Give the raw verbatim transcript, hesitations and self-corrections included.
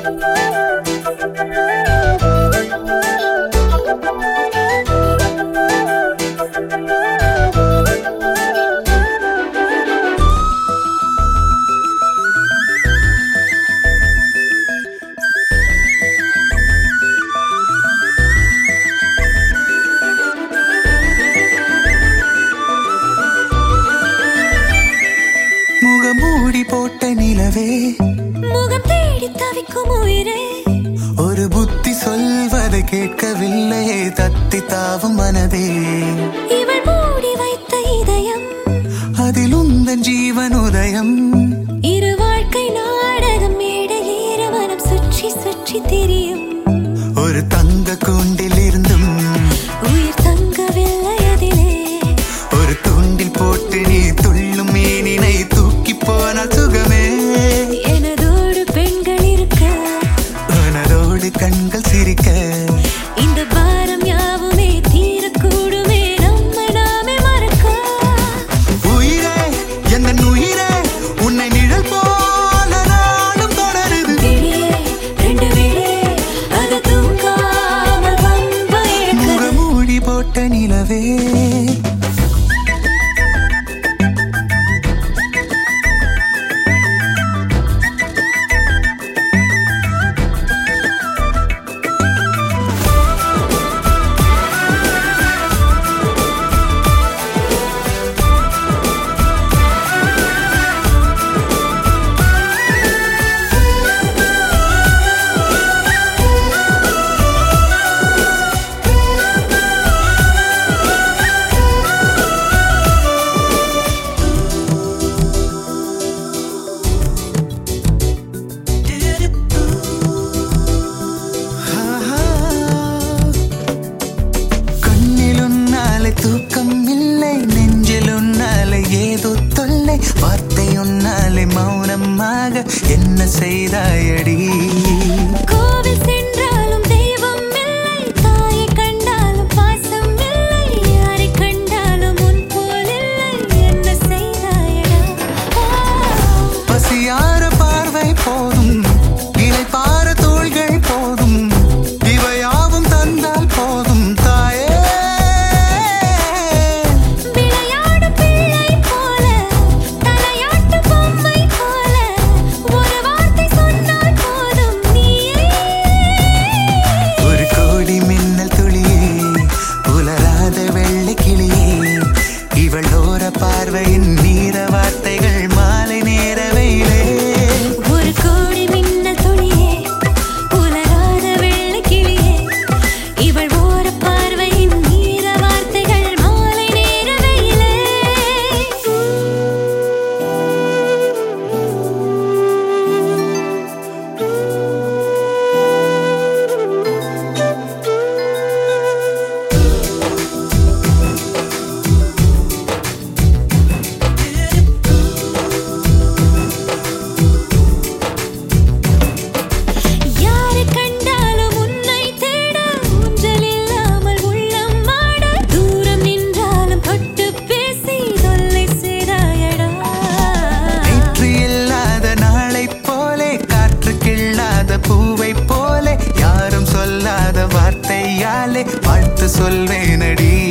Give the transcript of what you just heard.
முகமூடி போட்ட நிலவே, முகம் தேடி தவிக்கும் உயிரே, ஒரு புத்தி சொல்வதை கேட்கவில்லையே தத்தி தாவும் மனதே. இவள் மூடி வைத்த இதயம், அதில் உந்தன் ஜீவன் உதயம். இரு வாழ்க்கை நாடகம் மேடை ஏற மனம் சுற்றி சுற்றி தெரியும். ஒரு தங்க கூண்டில் இருந்தும் உயிர் தங்கவில்லை அதிலே, ஒரு தூண்டில் போட்டு நீ துள்ளும் மீனினை தூக்கி போனால் சுகமே. எனதோடு பெண்கள் இருக்க, உனதோடு கண்கள் சிரிக்க, இந்த பாரம் யாவுமே தீரக்கூடுமே நம்மை நாமே மறக்க. உயிரே எந்தன் உயிரே, உன்னை நிழல் போல நாளும் தொடருது. விழியே ரெண்டு விழியே, அது தூங்காமல் வம்பு இழுக்குது. முகமூடி போட்ட நிலவே, தூக்கம் இல்லை நெஞ்சில் உன்னாலே ஏதோ தொல்லை, வார்த்தை உன்னாலே மௌனமாக என்ன செய்தாயடி. கோவில் சென்றாலும் தெய்வம் இல்லை, தாயை கண்டாலும் பாசம் இல்லை, யாரை கண்டாலும் உன் போல் இல்லை, என்ன செய்தாயடா. பசியார பார்வை போதும், இளைப்பார தோள்கள் போதும், இவையாவும் தந்தால் போதும் தாயே. பார்வையின் நீர வார்த்தைகள் மாலை நேர வெயிலே, ஒரு கோடி மின்னல் துளியே, உலராத வெள்ளை கிளியே, இவள் ஓர பார்வையின் நீர வார்த்தைகள் மாலை நேர வெயிலே. பூவை போலே யாரும் சொல்லாத வார்த்தையாலே வாழ்த்து சொல்வேனடி.